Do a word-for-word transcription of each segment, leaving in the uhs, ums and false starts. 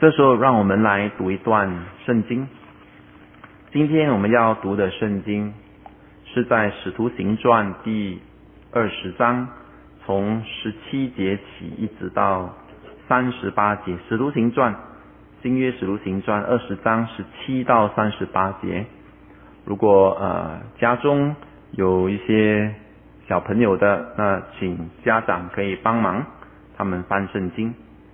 这时候让我们来读一段圣经。今天我们要读的圣经是在使徒行传第二十章，从十七节起一直到三十八节。使徒行传，新约使徒行传二十章十七到三十八节。如果呃家中有一些小朋友的，那请家长可以帮忙他们翻圣经。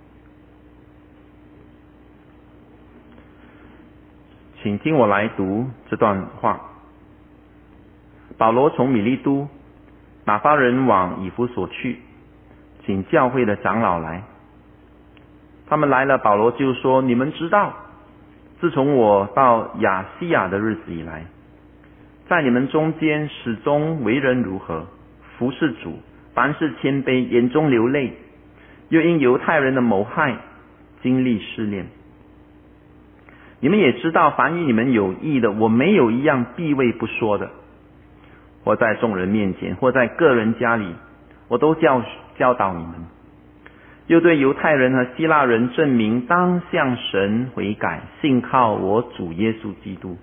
请听我来读这段话。保罗从米利都打发人往以弗所去，请教会的长老来。他们来了，保罗就说：你们知道，自从我到亚细亚的日子以来，在你们中间始终为人如何，服侍主，凡事谦卑，眼中流泪，又因犹太人的谋害经历试炼。你们也知道，凡与你们有益的，我没有一样避讳不说的，或在众人面前，或在个人家里，我都教教导你们。又对犹太人和希腊人证明，当向神悔改，信靠我主耶稣基督。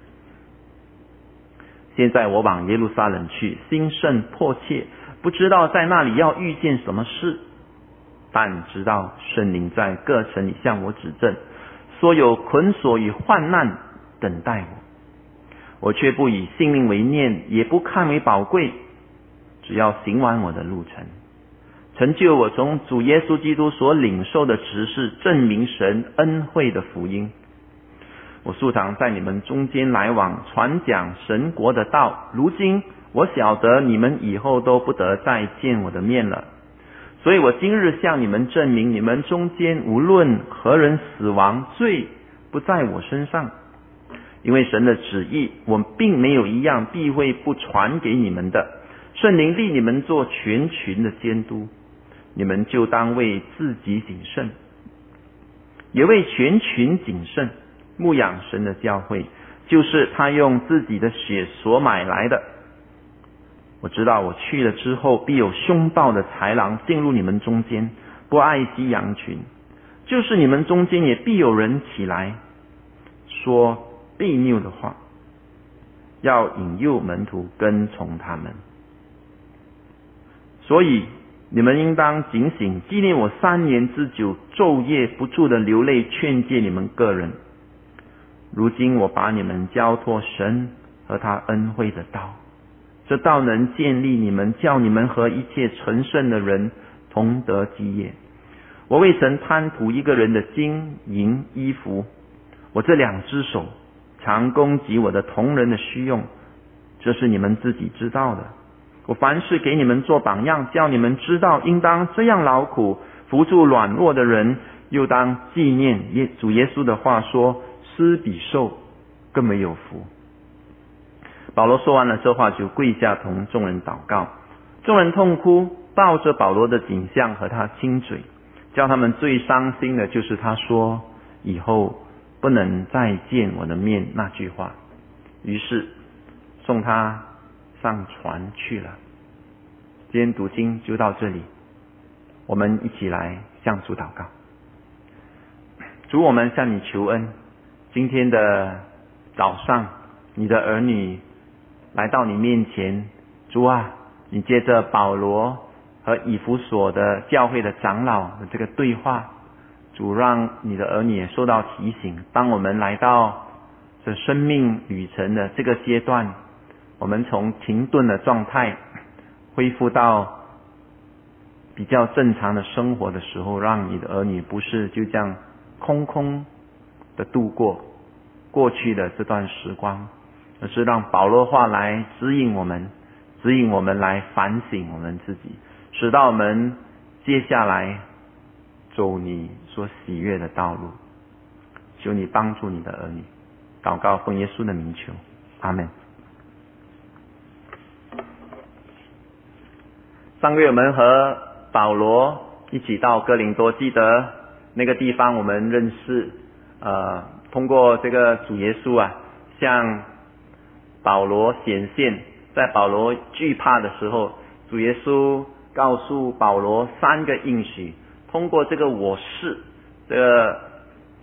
现在我往耶路撒冷去，心甚迫切，不知道在那里要遇见什么事，但知道圣灵在各城里向我指证，说有捆锁与患难等待我。我却不以性命为念，也不看为宝贵，只要行完我的路程，成就我从主耶稣基督所领受的职事，证明神恩惠的福音。我素常在你们中间来往，传讲神国的道。如今我晓得你们以后都不得再见我的面了，所以我今日向你们证明，你们中间无论何人死亡，罪不在我身上。因为神的旨意，我并没有一样避讳不传给你们的。圣灵立你们做全群的监督，你们就当为自己谨慎，也为全群谨慎，牧养神的教会，就是他用自己的血所买来的。我知道我去了之后，必有凶暴的豺狼进入你们中间，不爱惜羊群。就是你们中间也必有人起来说悖谬的话，要引诱门徒跟从他们。所以你们应当警醒，纪念我三年之久，昼夜不住的流泪劝诫你们个人。如今我把你们交托神和他恩惠的道，这道能建立你们，叫你们和一切成圣的人同得基业。我未曾贪图一个人的金银衣服，我这两只手常供给我的同人的需用，这是你们自己知道的。我凡事给你们做榜样，叫你们知道应当这样劳苦，扶助软弱的人，又当纪念耶主耶稣的话说，施比受更没有福。保罗说完了这话，就跪下同众人祷告。众人痛哭，抱着保罗的颈项和他亲嘴。叫他们最伤心的就是他说以后不能再见我的面那句话。于是送他上船去了。今天读经就到这里，我们一起来向主祷告。主，我们向你求恩，今天的早上，你的儿女来到你面前，主啊，你借着保罗和以弗所的教会的长老的这个对话，主让你的儿女也受到提醒。当我们来到这生命旅程的这个阶段，我们从停顿的状态恢复到比较正常的生活的时候，让你的儿女不是就这样空空的度过过去的这段时光，而是让保罗话来指引我们，指引我们来反省我们自己，使到我们接下来走你所喜悦的道路。求你帮助你的儿女，祷告奉耶稣的名求，阿们。上个月我们和保罗一起到哥林多，记得那个地方我们认识，呃，通过这个主耶稣啊，向保罗显现，在保罗惧怕的时候，主耶稣告诉保罗三个应许，通过这个我是，这个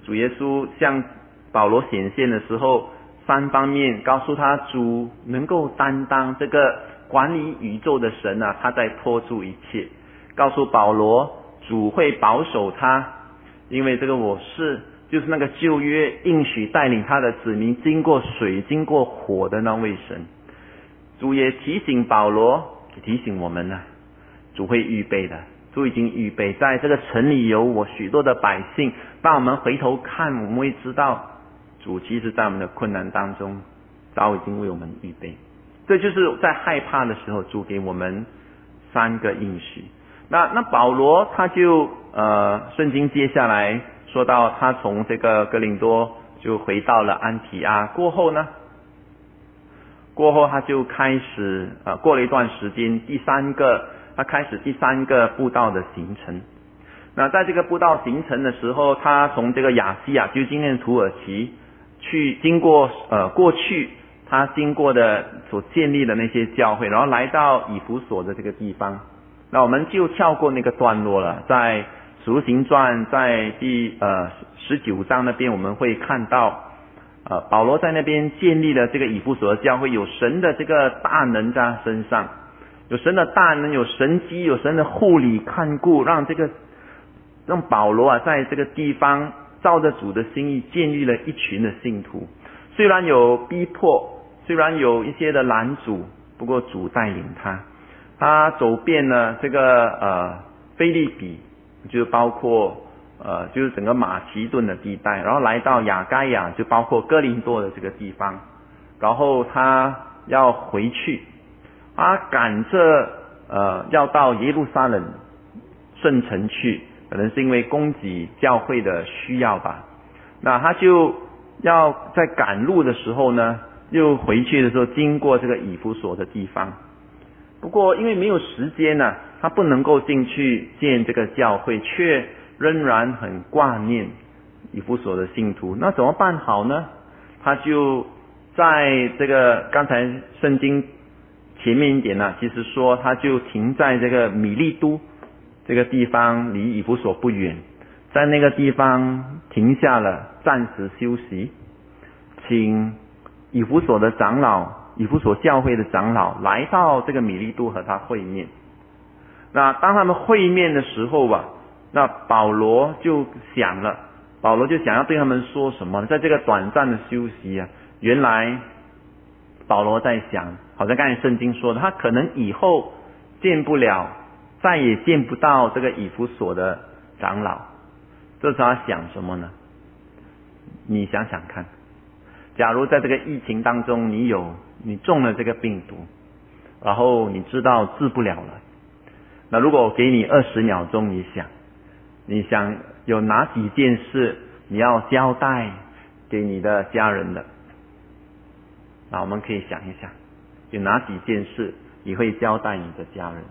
主耶稣向保罗显现的时候，三方面告诉他，主能够担当这个管理宇宙的神啊，他在托住一切。告诉保罗，主会保守他，因为这个我是就是那个旧约应许带领他的子民经过水经过火的那位神。主也提醒保罗，提醒我们呢、啊，主会预备的，主已经预备，在这个城里有我许多的百姓。当我们回头看，我们会知道主其实在我们的困难当中早已经为我们预备。这就是在害怕的时候，主给我们三个应许。那那保罗他就呃，圣经接下来说到他从这个哥林多就回到了安提阿，过后呢过后他就开始呃，过了一段时间，第三个他开始第三个布道的行程。那在这个布道行程的时候，他从这个亚细亚，就今天的土耳其，去经过呃过去他经过的所建立的那些教会，然后来到以弗所的这个地方。那我们就跳过那个段落了，在使徒行传在第呃十九章那边，我们会看到呃保罗在那边建立了这个以弗所的教会，有神的这个大能在他身上，有神的大能，有神机，有神的护理看顾，让这个让保罗啊在这个地方照着主的心意建立了一群的信徒。虽然有逼迫，虽然有一些的拦阻，不过主带领他。他走遍了这个呃腓立比，就包括呃就是整个马其顿的地带，然后来到亚该亚，就包括哥林多的这个地方，然后他要回去，他赶着呃要到耶路撒冷圣城去，可能是因为供给教会的需要吧。那他就要在赶路的时候呢，又回去的时候经过这个以弗所的地方。不过因为没有时间呢、啊，他不能够进去见这个教会，却仍然很挂念以弗所的信徒。那怎么办好呢？他就在这个刚才圣经前面一点呢、啊，其实说他就停在这个米利都这个地方，离以弗所不远，在那个地方停下了，暂时休息，请以弗所的长老，以弗所教会的长老来到这个米利都和他会面。那当他们会面的时候吧，那保罗就想了，保罗就想要对他们说什么呢？在这个短暂的休息啊，原来保罗在想，好像刚才圣经说的，他可能以后见不了，再也见不到这个以弗所的长老。这时候他想什么呢？你想想看，假如在这个疫情当中，你有你中了这个病毒，然后你知道治不了了，那如果我给你二十秒钟，你想，你想有哪几件事你要交代给你的家人的？那我们可以想一想，有哪几件事你会交代你的家人？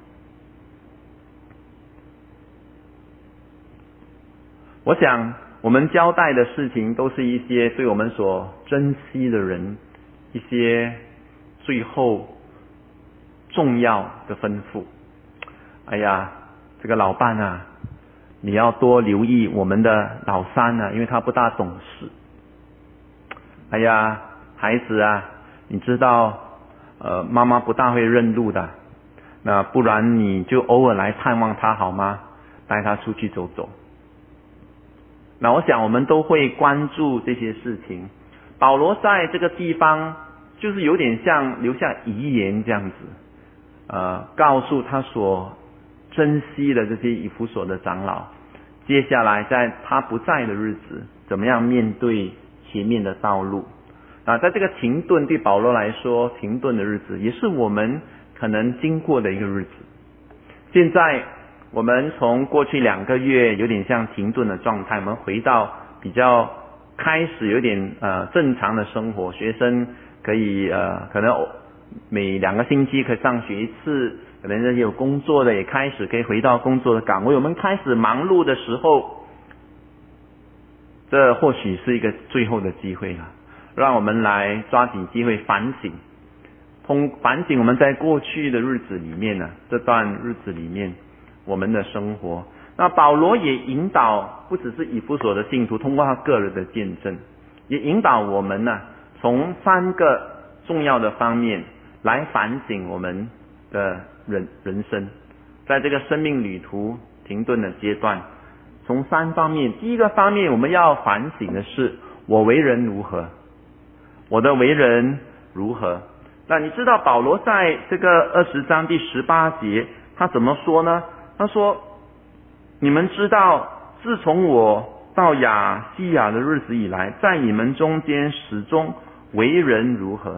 我想我们交代的事情都是一些对我们所珍惜的人，一些最后重要的吩咐。哎呀，这个老伴啊，你要多留意我们的老三啊，因为他不大懂事。哎呀，孩子啊，你知道呃妈妈不大会认路的，那不然你就偶尔来探望他好吗？带他出去走走。那我想我们都会关注这些事情。保罗在这个地方就是有点像留下遗言这样子，呃，告诉他所珍惜的这些以弗所的长老，接下来在他不在的日子，怎么样面对前面的道路。啊，在这个停顿对保罗来说，停顿的日子也是我们可能经过的一个日子。现在我们从过去两个月有点像停顿的状态，我们回到比较开始有点呃正常的生活，学生可以呃可能每两个星期可以上学一次，可能有工作的也开始可以回到工作的岗位，我们开始忙碌的时候，这或许是一个最后的机会了，让我们来抓紧机会反省，通反省我们在过去的日子里面呢，这段日子里面我们的生活， 那保罗也引导不只是以弗所的信徒，通过他个人的见证，也引导我们呢，从三个重要的方面来反省我们的人人生，在这个生命旅途停顿的阶段，从三方面。第一个方面我们要反省的是，我为人如何，我的为人如何。那你知道保罗在这个二十章第十八节他怎么说呢？他说，你们知道自从我到亚细亚的日子以来，在你们中间始终为人如何。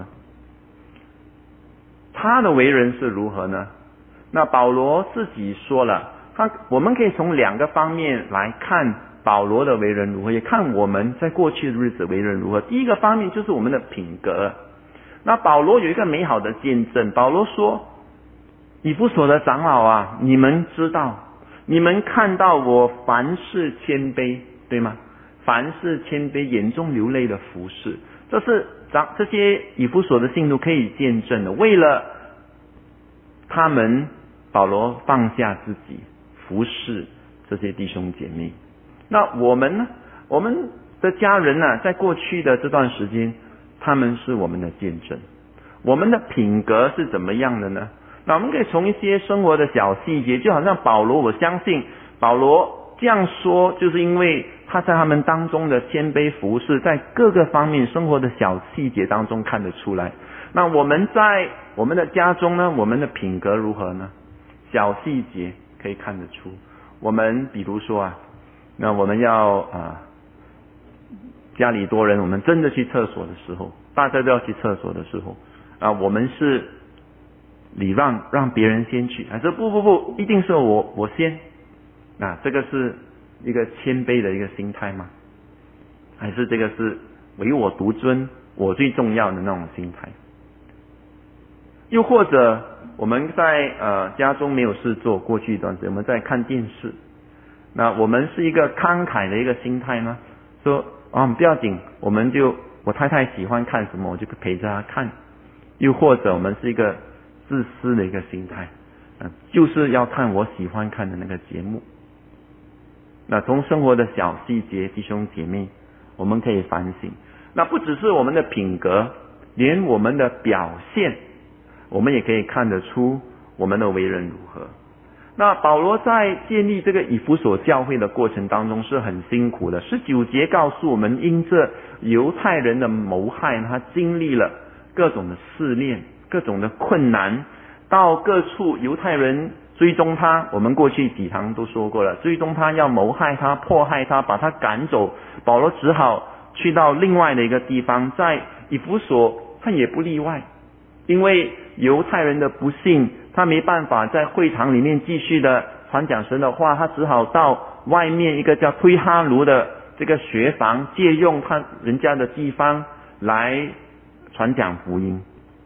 他的为人是如何呢？那保罗自己说了，他我们可以从两个方面来看保罗的为人如何，也看我们在过去的日子为人如何。第一个方面就是我们的品格。那保罗有一个美好的见证，保罗说，以弗所的长老啊，你们知道，你们看到我凡事谦卑，对吗？凡事谦卑，眼中流泪的服侍，这是长这些以弗所的信徒可以见证的。为了他们，保罗放下自己服侍这些弟兄姐妹。那我们呢？我们的家人呢，在过去的这段时间，他们是我们的见证。我们的品格是怎么样的呢？那我们可以从一些生活的小细节，就好像保罗，我相信保罗这样说，就是因为他在他们当中的谦卑服侍，在各个方面生活的小细节当中看得出来。那我们在我们的家中呢，我们的品格如何呢？小细节可以看得出。我们比如说啊，那我们要啊，家里多人，我们真的去厕所的时候，大家都要去厕所的时候啊，我们是礼让让别人先去，还是不不不，一定是我我先？那这个是一个谦卑的一个心态吗？还是这个是唯我独尊，我最重要的那种心态？又或者我们在呃家中没有事做，过去一段时间我们在看电视，那我们是一个慷慨的一个心态呢？说啊不要紧，我们就我太太喜欢看什么，我就陪着她看。又或者我们是一个自私的一个心态，呃、就是要看我喜欢看的那个节目。那从生活的小细节，弟兄姐妹，我们可以反省。那不只是我们的品格，连我们的表现，我们也可以看得出我们的为人如何。那保罗在建立这个以弗所教会的过程当中是很辛苦的。十九节告诉我们，因这犹太人的谋害，他经历了各种的试炼，各种的困难，到各处犹太人追踪他，我们过去几堂都说过了，追踪他要谋害他，迫害他，把他赶走。保罗只好去到另外的一个地方，在以弗所他也不例外，因为犹太人的不幸，他没办法在会堂里面继续的传讲神的话，他只好到外面一个叫推哈卢的这个学房，借用他人家的地方来传讲福音。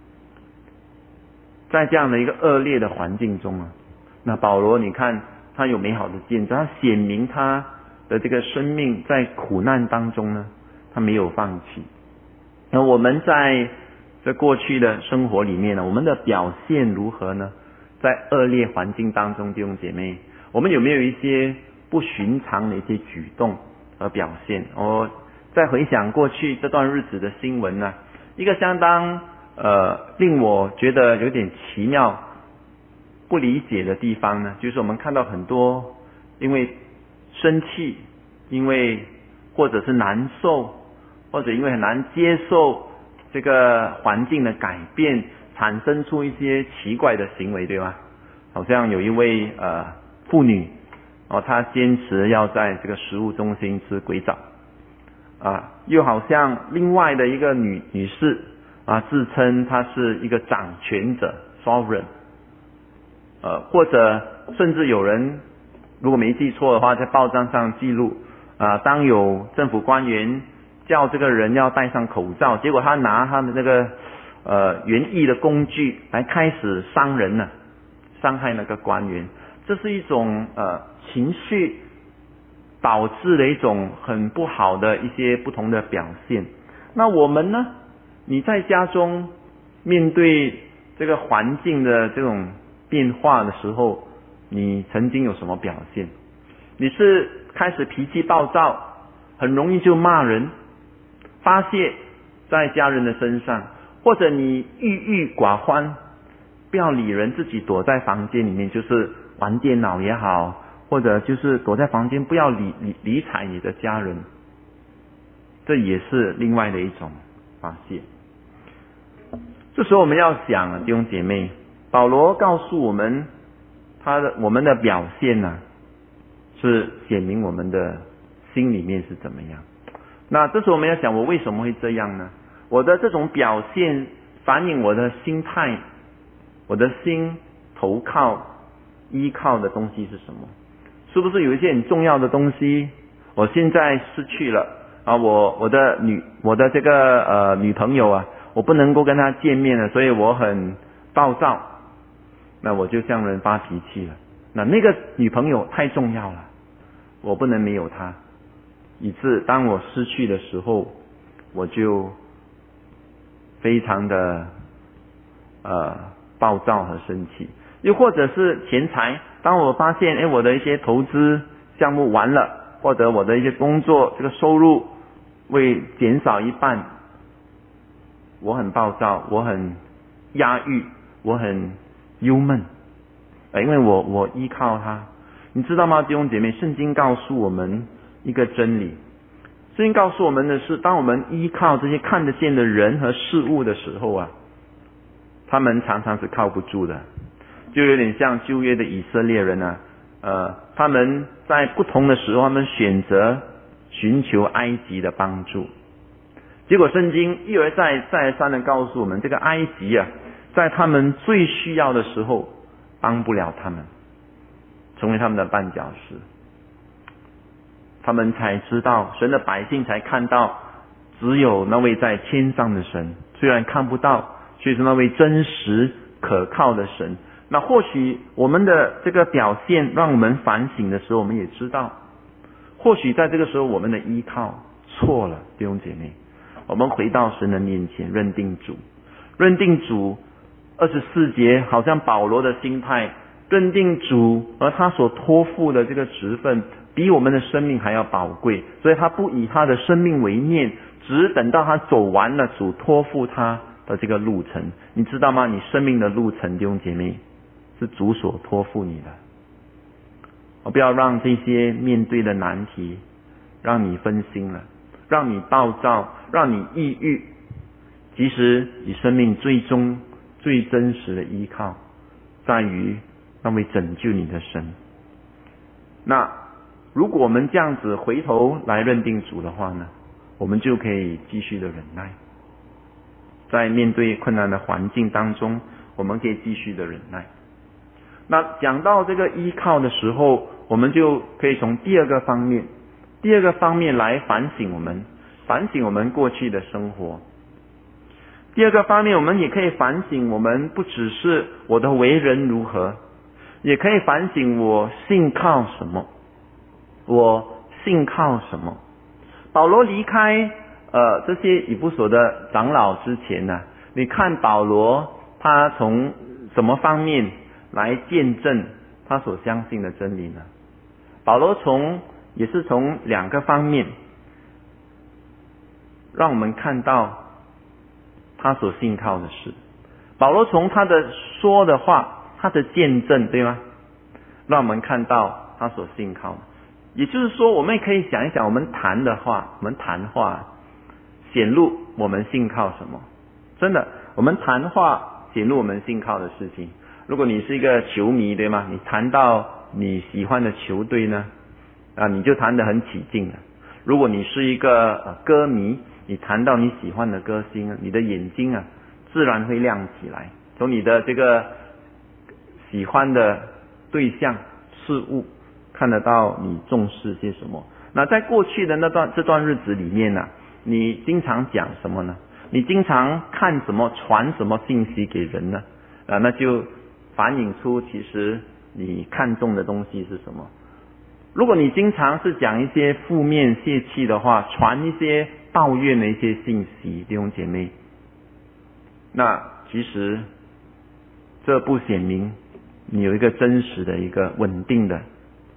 在这样的一个恶劣的环境中啊，那保罗你看他有美好的见证，他显明他的这个生命在苦难当中呢，他没有放弃。那我们在这过去的生活里面呢，我们的表现如何呢？在恶劣环境当中，弟兄姐妹，我们有没有一些不寻常的一些举动和表现？我再回想过去这段日子的新闻呢，一个相当呃令我觉得有点奇妙、不理解的地方呢，就是我们看到很多因为生气，因为或者是难受，或者因为很难接受这个环境的改变，产生出一些奇怪的行为，对吧？好像有一位呃妇女哦，她坚持要在这个食物中心吃鬼掌啊，又好像另外的一个女女士啊，自称她是一个掌权者 sovereign， 呃，或者甚至有人如果没记错的话，在报章上记录啊，当有政府官员叫这个人要戴上口罩，结果他拿他的这个呃园艺的工具来开始伤人了，伤害那个官员。这是一种呃情绪导致的一种很不好的一些不同的表现。那我们呢？你在家中面对这个环境的这种变化的时候，你曾经有什么表现？ 你是开始脾气暴躁，很容易就骂人，发泄在家人的身上，或者你郁郁寡欢，不要理人，自己躲在房间里面，就是玩电脑也好，或者就是躲在房间不要理理理睬你的家人，这也是另外的一种发泄。这时候我们要想，弟兄姐妹，保罗告诉我们，他的我们的表现呢、啊，是显明我们的心里面是怎么样。那这时候我们要想，我为什么会这样呢？我的这种表现反映我的心态，我的心投靠依靠的东西是什么？是不是有一些很重要的东西我现在失去了啊？我我的女我的这个呃女朋友啊，我不能够跟她见面了，所以我很暴躁，那我就向人发脾气了。那那个女朋友太重要了，我不能没有她，以致当我失去的时候，我就非常的呃暴躁和生气。又或者是钱财，当我发现哎我的一些投资项目完了，或者我的一些工作这个收入会减少一半，我很暴躁，我很压抑，我很忧闷，因为我我依靠他。你知道吗，弟兄姐妹，圣经告诉我们一个真理，圣经告诉我们的是，当我们依靠这些看得见的人和事物的时候啊，他们常常是靠不住的，就有点像旧约的以色列人啊，呃，他们在不同的时候，他们选择寻求埃及的帮助，结果圣经一而再再而三的告诉我们，这个埃及啊，在他们最需要的时候帮不了他们，成为他们的绊脚石。他们才知道，神的百姓才看到，只有那位在天上的神，虽然看不到，却是那位真实可靠的神。那或许我们的这个表现让我们反省的时候，我们也知道，或许在这个时候我们的依靠错了，弟兄姐妹，我们回到神的面前，认定主，认定主。二十四节好像保罗的心态，认定主而他所托付的这个职分比我们的生命还要宝贵，所以他不以他的生命为念，只等到他走完了主托付他的这个路程。你知道吗？你生命的路程，弟兄姐妹，是主所托付你的。我不要让这些面对的难题让你分心了，让你暴躁，让你抑郁。其实你生命最终最真实的依靠在于那位拯救你的神。那如果我们这样子回头来认定主的话呢，我们就可以继续的忍耐，在面对困难的环境当中，我们可以继续的忍耐。那讲到这个依靠的时候，我们就可以从第二个方面第二个方面来反省我们反省我们过去的生活。第二个方面，我们也可以反省我们不只是我的为人如何，也可以反省我信靠什么，我信靠什么。保罗离开呃这些以弗所的长老之前呢，你看保罗他从什么方面来见证他所相信的真理呢？保罗从也是从两个方面让我们看到他所信靠的事。保罗从他的说的话，他的见证，对吗？让我们看到他所信靠的。也就是说，我们也可以想一想，我们谈的话，我们谈话显露我们信靠什么。真的，我们谈话显露我们信靠的事情。如果你是一个球迷，对吗？你谈到你喜欢的球队呢，啊，你就谈得很起劲了。如果你是一个呃歌迷，你谈到你喜欢的歌星，你的眼睛啊自然会亮起来，从你的这个喜欢的对象事物看得到你重视些什么。那在过去的那段这段日子里面呢、啊，你经常讲什么呢？你经常看什么，传什么信息给人呢？啊，那就反映出其实你看重的东西是什么。如果你经常是讲一些负面泄气的话，传一些抱怨的一些信息，弟兄姐妹，那其实这不显明你有一个真实的一个稳定的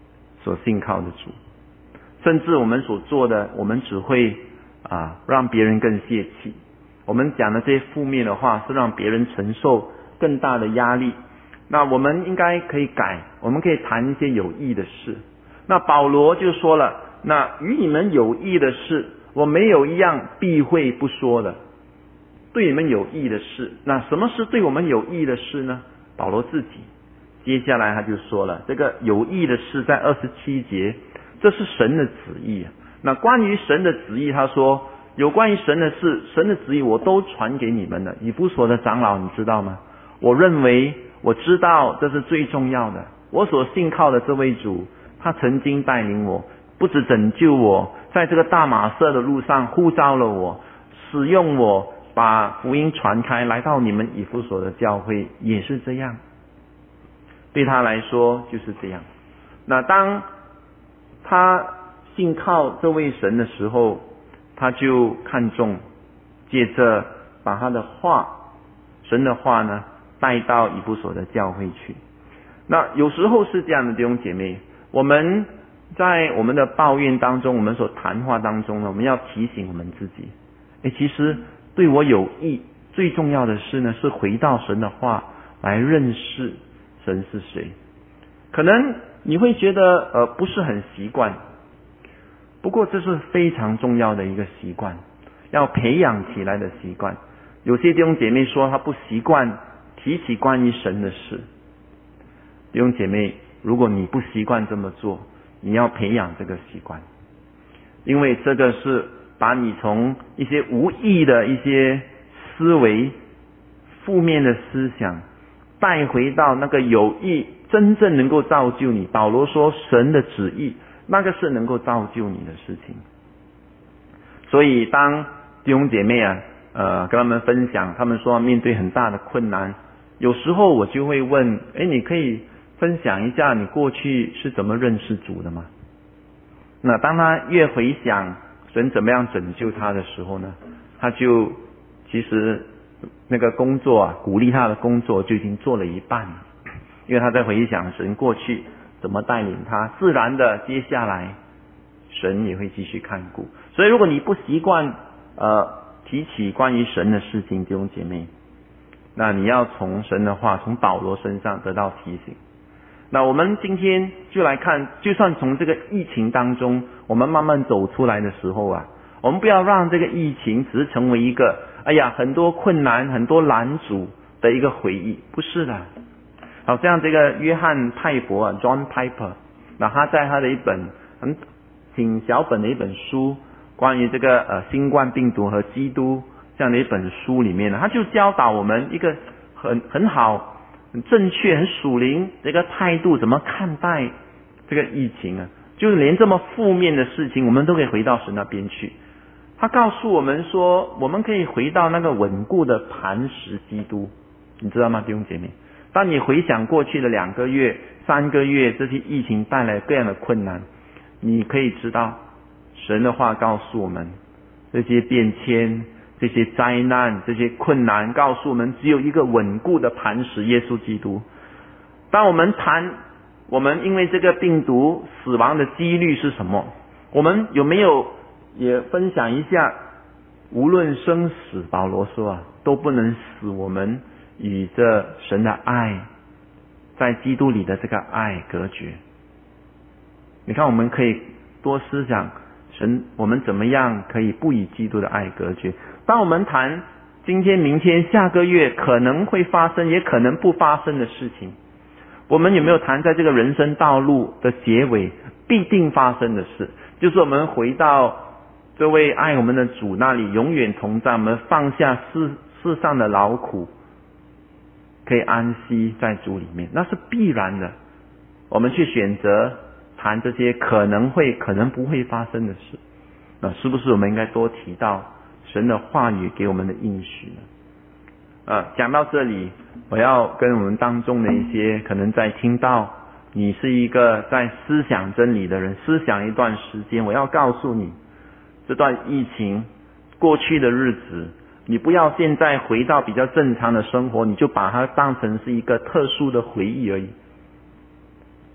所信靠的主。甚至我们所做的，我们只会啊让别人更泄气。我们讲的这些负面的话，是让别人承受更大的压力。那我们应该可以改，我们可以谈一些有益的事。那保罗就说了，那与你们有益的事，我没有一样避讳不说的。对你们有益的事，那什么是对我们有益的事呢？保罗自己接下来他就说了，这个有益的事在二十七节，这是神的旨意啊。那关于神的旨意，他说有关于神的事，神的旨意我都传给你们了。以弗所的长老你知道吗？我认为我知道这是最重要的。我所信靠的这位主，他曾经带领我，不止拯救我，在这个大马色的路上呼召了我，使用我，把福音传开，来到你们以弗所的教会，也是这样。对他来说就是这样。那当他信靠这位神的时候，他就看重，借着把他的话，神的话呢，带到以弗所的教会去。那有时候是这样的，弟兄姐妹，我们在我们的抱怨当中，我们所谈话当中呢，我们要提醒我们自己，诶，其实对我有益，最重要的是呢，是回到神的话来认识神是谁。可能你会觉得呃不是很习惯，不过这是非常重要的一个习惯，要培养起来的习惯。有些弟兄姐妹说他不习惯提起关于神的事。弟兄姐妹，如果你不习惯这么做，你要培养这个习惯，因为这个是把你从一些无益的一些思维、负面的思想带回到那个有益、真正能够造就你。保罗说神的旨意，那个是能够造就你的事情。所以当弟兄姐妹啊呃跟他们分享，他们说面对很大的困难，有时候我就会问，诶，你可以分享一下你过去是怎么认识主的吗？那当他越回想神怎么样拯救他的时候呢，他就其实那个工作啊，鼓励他的工作就已经做了一半，因为他在回想神过去怎么带领他，自然的接下来神也会继续看顾。所以如果你不习惯呃提起关于神的事情，弟兄姐妹，那你要从神的话，从保罗身上得到提醒。那我们今天就来看，就算从这个疫情当中我们慢慢走出来的时候啊，我们不要让这个疫情只是成为一个哎呀很多困难很多拦阻的一个回忆，不是的。好像这个约翰派伯啊 John Piper， 那他在他的一本很挺小本的一本书，关于这个呃新冠病毒和基督这样的一本书里面呢，他就教导我们一个很很好很正确很属灵的一个态度，怎么看待这个疫情啊，就是连这么负面的事情我们都可以回到神那边去。他告诉我们说，我们可以回到那个稳固的磐石基督，你知道吗，弟兄姐妹？当你回想过去的两个月三个月这些疫情带来各样的困难，你可以知道神的话告诉我们，这些变迁这些灾难这些困难告诉我们，只有一个稳固的磐石，耶稣基督。当我们谈我们因为这个病毒死亡的几率是什么，我们有没有也分享一下，无论生死，保罗说啊，都不能使我们与这神的爱，在基督里的这个爱隔绝。你看我们可以多思想神，我们怎么样可以不与基督的爱隔绝。当我们谈今天明天下个月可能会发生也可能不发生的事情，我们有没有谈在这个人生道路的结尾必定发生的事，就是我们回到这位爱我们的主那里，永远同在，我们放下世世上的劳苦，可以安息在主里面，那是必然的。我们去选择谈这些可能会可能不会发生的事，那是不是我们应该多提到神的话语给我们的应许呢？呃，讲到这里，我要跟我们当中的一些可能在听到你是一个在思想真理的人，思想一段时间，我要告诉你，这段疫情过去的日子，你不要现在回到比较正常的生活，你就把它当成是一个特殊的回忆而已。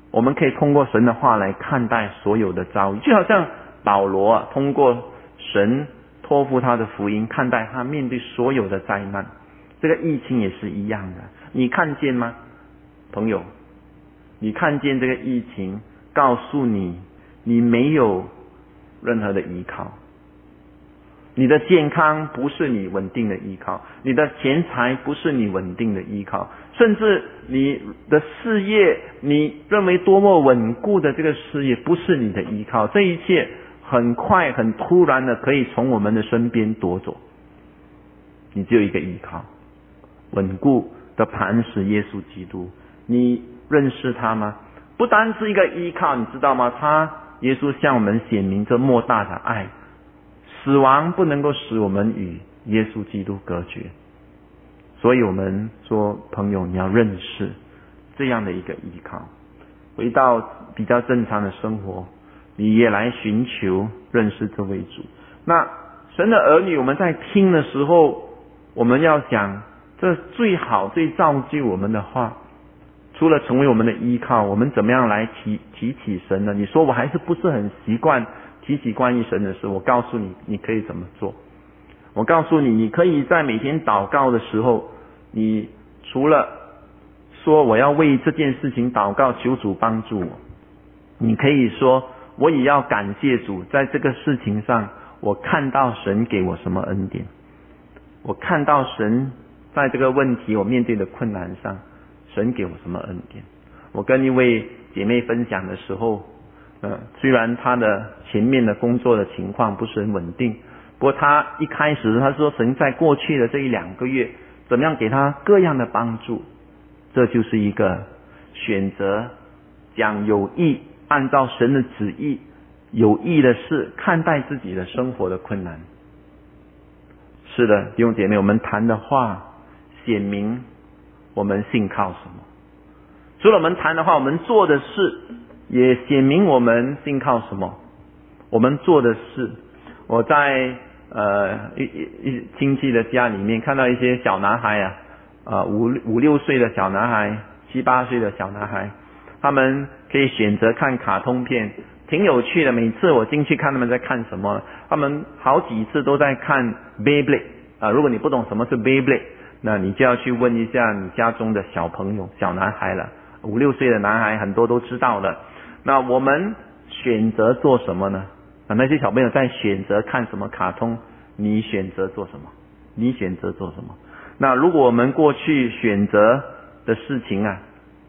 我们可以通过神的话来看待所有的遭遇，就好像保罗啊，通过神托付他的福音，看待他面对所有的灾难。这个疫情也是一样的，你看见吗，朋友？你看见这个疫情告诉你，你没有任何的依靠，你的健康不是你稳定的依靠，你的钱财不是你稳定的依靠，甚至你的事业，你认为多么稳固的这个事业不是你的依靠，这一切很快很突然的可以从我们的身边夺走。你只有一个依靠，稳固的磐石耶稣基督。你认识他吗？不单是一个依靠，你知道吗？他耶稣向我们显明这莫大的爱，死亡不能够使我们与耶稣基督隔绝。所以我们说，朋友，你要认识这样的一个依靠。回到比较正常的生活，你也来寻求认识这位主。那神的儿女，我们在听的时候，我们要想，这最好最造就我们的话，除了成为我们的依靠，我们怎么样来提提起神呢？你说我还是不是很习惯提起关于神的事，我告诉你，你可以怎么做。我告诉你，你可以在每天祷告的时候，你除了说我要为这件事情祷告，求主帮助我，你可以说我也要感谢主，在这个事情上我看到神给我什么恩典，我看到神在这个问题我面对的困难上神给我什么恩典。我跟一位姐妹分享的时候，呃，虽然她的前面的工作的情况不是很稳定，不过她一开始她说神在过去的这一两个月怎么样给她各样的帮助。这就是一个选择讲有益，按照神的旨意有益的事看待自己的生活的困难。是的，弟兄姐妹，我们谈的话显明我们信靠什么。除了我们谈的话，我们做的事也显明我们信靠什么。我们做的事，我在呃一一亲戚的家里面看到一些小男孩啊，呃五五六岁的小男孩，七八岁的小男孩，他们可以选择看卡通片，挺有趣的。每次我进去看他们在看什么，他们好几次都在看 Beyblade 啊、呃。如果你不懂什么是 Beyblade， 那你就要去问一下你家中的小朋友、小男孩了。五六岁的男孩很多都知道了。那我们选择做什么呢？啊，那些小朋友在选择看什么卡通，你选择做什么？你选择做什么？那如果我们过去选择的事情啊，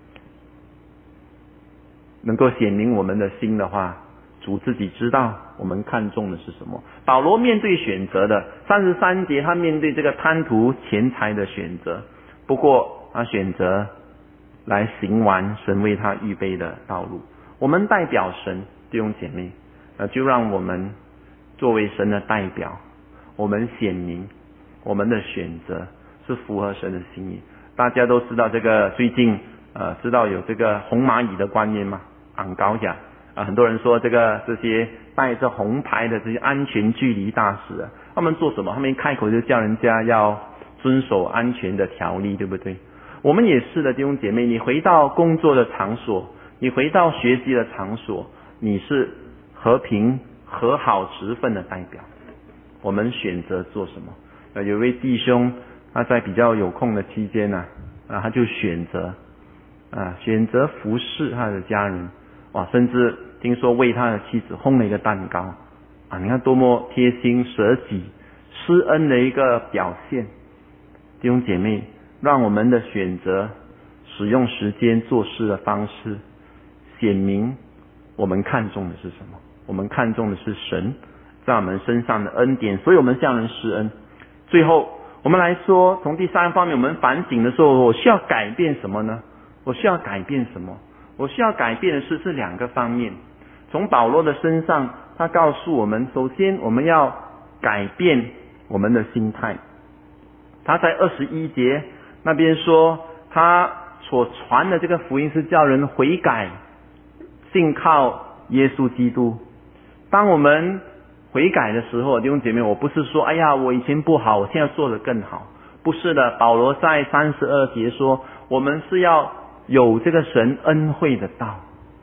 能够显明我们的心的话，主自己知道我们看重的是什么。保罗面对选择的三十三节，他面对这个贪图钱财的选择，不过他选择来行完神为他预备的道路。我们代表神，弟兄姐妹，呃，就让我们作为神的代表，我们显明我们的选择是符合神的心意。大家都知道这个最近呃，知道有这个红蚂蚁的观念吗？昂高下啊，很多人说这个这些带着红牌的这些安全距离大使啊，他们做什么？他们一开口就叫人家要遵守安全的条例，对不对？我们也是的，弟兄姐妹，你回到工作的场所，你回到学习的场所，你是和平和好职分的代表。我们选择做什么？呃，有一位弟兄，他在比较有空的期间呢、啊，啊，他就选择啊，选择服侍他的家人，哇，甚至听说为他的妻子烘了一个蛋糕，啊，你看多么贴心舍己施恩的一个表现。弟兄姐妹，让我们的选择使用时间做事的方式显明我们看重的是什么。我们看重的是神在我们身上的恩典，所以我们向人施恩。最后我们来说，从第三方面我们反省的时候，我需要改变什么呢？我需要改变什么？我需要改变的是这两个方面。从保罗的身上，他告诉我们，首先我们要改变我们的心态。他在二十一节那边说，他所传的这个福音是叫人悔改，信靠耶稣基督。当我们悔改的时候，弟兄姐妹，我不是说哎呀我以前不好，我现在做得更好，不是的。保罗在三十二节说，我们是要有这个神恩惠的道，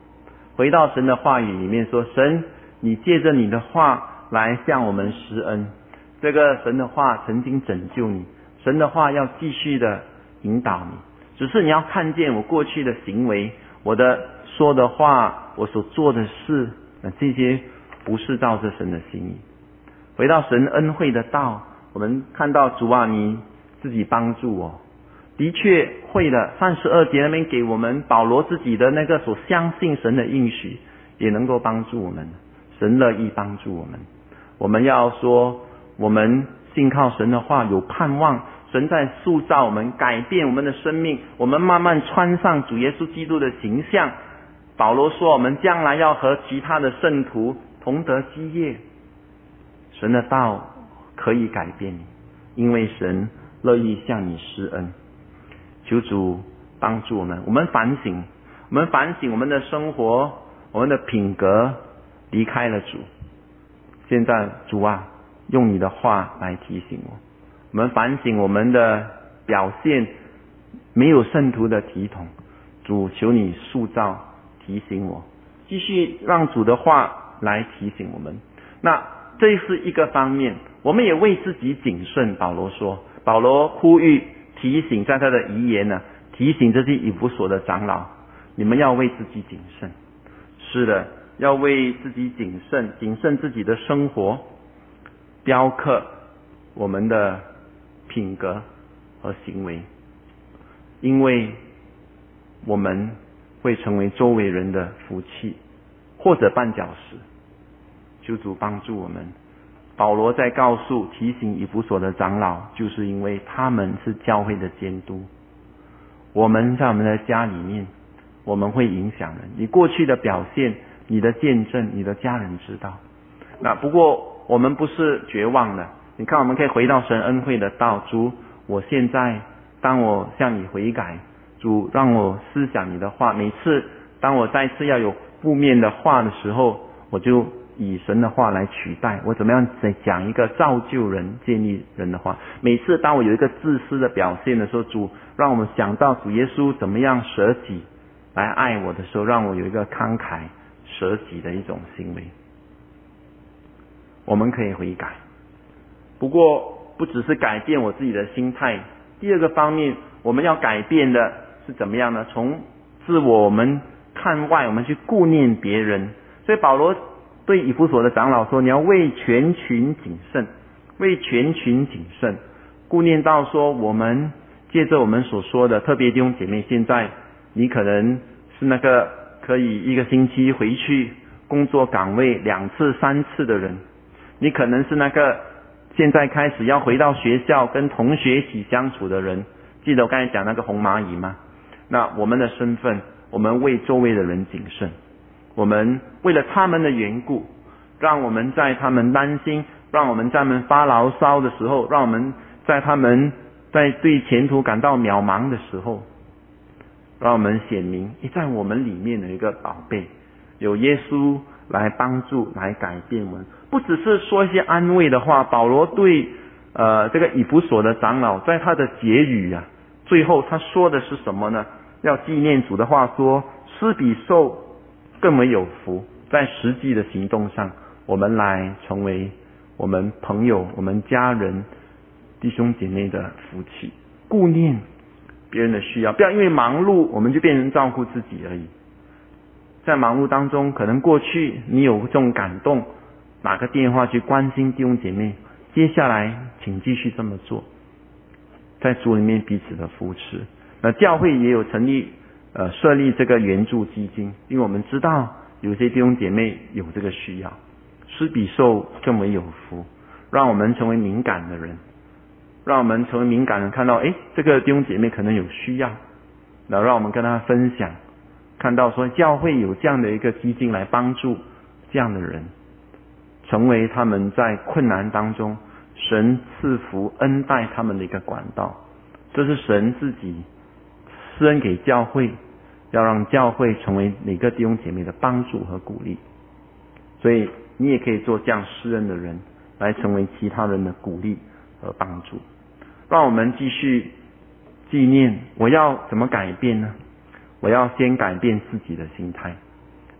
回到神的话语里面说，神你借着你的话来向我们施恩，这个神的话曾经拯救你，神的话要继续的引导你，只是你要看见我过去的行为，我的说的话，我所做的事，这些不是照着神的心意。回到神恩惠的道，我们看到主啊，你自己帮助我，的确会的。三十二节那边给我们保罗自己的那个所相信神的应许，也能够帮助我们，神乐意帮助我们。我们要说，我们信靠神的话有盼望，神在塑造我们，改变我们的生命，我们慢慢穿上主耶稣基督的形象。保罗说，我们将来要和其他的圣徒同得基业。神的道可以改变你，因为神乐意向你施恩。求主帮助我们，我们反省，我们反省我们的生活，我们的品格离开了主。现在主啊，用你的话来提醒我，我们反省我们的表现没有圣徒的体统。主，求你塑造提醒我，继续让主的话来提醒我们。那这是一个方面，我们也为自己谨慎。保罗说，保罗呼吁提醒，在他的遗言呢，提醒这些以弗所的长老，你们要为自己谨慎。是的，要为自己谨慎，谨慎自己的生活，雕刻我们的品格和行为，因为我们会成为周围人的福气或者绊脚石。求主帮助我们。保罗在告诉提醒以弗所的长老，就是因为他们是教会的监督。我们在我们的家里面，我们会影响人，你过去的表现，你的见证，你的家人知道。那不过我们不是绝望了，你看我们可以回到神恩惠的道，主，我现在当我向你悔改，主让我思想你的话，每次当我再次要有负面的话的时候，我就以神的话来取代，我怎么样再讲一个造就人建立人的话。每次当我有一个自私的表现的时候，主让我们想到主耶稣怎么样舍己来爱我的时候，让我有一个慷慨舍己的一种行为。我们可以悔改，不过不只是改变我自己的心态，第二个方面我们要改变的是怎么样呢？从自我我们看外，我们去顾念别人。所以保罗对以弗所的长老说，你要为全群谨慎，为全群谨慎，顾念到说，我们借着我们所说的，特别弟兄姐妹，现在你可能是那个可以一个星期回去工作岗位两次三次的人，你可能是那个现在开始要回到学校跟同学一起相处的人。记得我刚才讲那个红蚂蚁吗？那我们的身份，我们为周围的人谨慎，我们为了他们的缘故，让我们在他们担心，让我们在他们发牢骚的时候，让我们在他们在对前途感到渺茫的时候，让我们显明在我们里面的一个宝贝，有耶稣来帮助来改变我们。不只是说一些安慰的话，保罗对呃这个以弗所的长老在他的结语啊，最后他说的是什么呢？要纪念主的话说，施比受更为有福。在实际的行动上，我们来成为我们朋友、我们家人、弟兄姐妹的福气，顾念别人的需要，不要因为忙碌我们就变成照顾自己而已。在忙碌当中，可能过去你有这种感动，打个电话去关心弟兄姐妹，接下来请继续这么做，在主里面彼此的扶持。那教会也有成立呃设立这个援助基金，因为我们知道有些弟兄姐妹有这个需要，施比受更为有福，让我们成为敏感的人，让我们成为敏感人，看到诶这个弟兄姐妹可能有需要，然后让我们跟他分享，看到说教会有这样的一个基金来帮助这样的人，成为他们在困难当中神赐福恩待他们的一个管道。这是神自己施恩给教会，要让教会成为每个弟兄姐妹的帮助和鼓励。所以你也可以做这样施恩的人，来成为其他人的鼓励和帮助。让我们继续纪念，我要怎么改变呢？我要先改变自己的心态，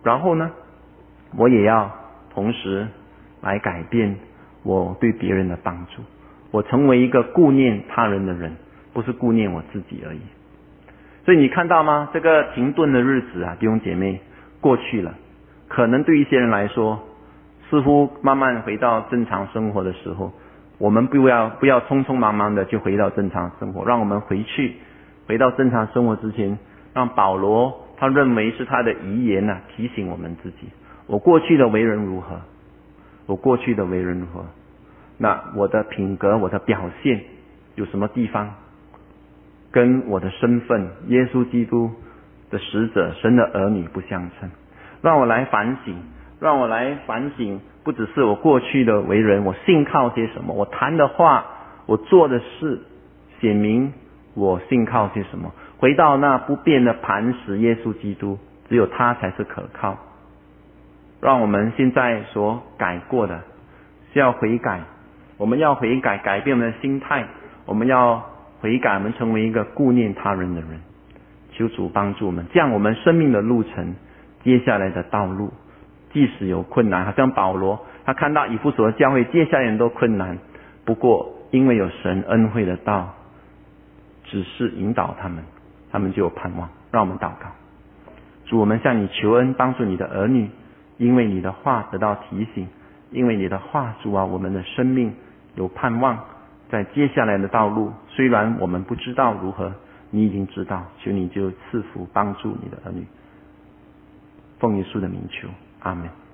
然后呢，我也要同时来改变我对别人的帮助，我成为一个顾念他人的人，不是顾念我自己而已。所以你看到吗？这个停顿的日子啊，弟兄姐妹，过去了。可能对一些人来说，似乎慢慢回到正常生活的时候，我们不要不要匆匆忙忙的就回到正常生活，让我们回去回到正常生活之前，让保罗他认为是他的遗言啊，提醒我们自己，我过去的为人如何，我过去的为人如何，那我的品格我的表现有什么地方跟我的身份耶稣基督的使者神的儿女不相称，让我来反省，让我来反省，不只是我过去的为人，我信靠些什么，我谈的话，我做的事，显明我信靠些什么。回到那不变的磐石耶稣基督，只有他才是可靠。让我们现在所改过的是要悔改，我们要悔改，改变我们的心态，我们要悔改，我们成为一个顾念他人的人。求主帮助我们，这样我们生命的路程，接下来的道路，即使有困难，好像保罗他看到以弗所的教会接下来很多困难，不过因为有神恩惠的道只是引导他们，他们就有盼望。让我们祷告。主，我们向你求恩，帮助你的儿女，因为你的话得到提醒，因为你的话，主啊，我们的生命有盼望，在接下来的道路，虽然我们不知道如何，你已经知道，求你就赐福帮助你的儿女。奉耶稣的名求，阿们。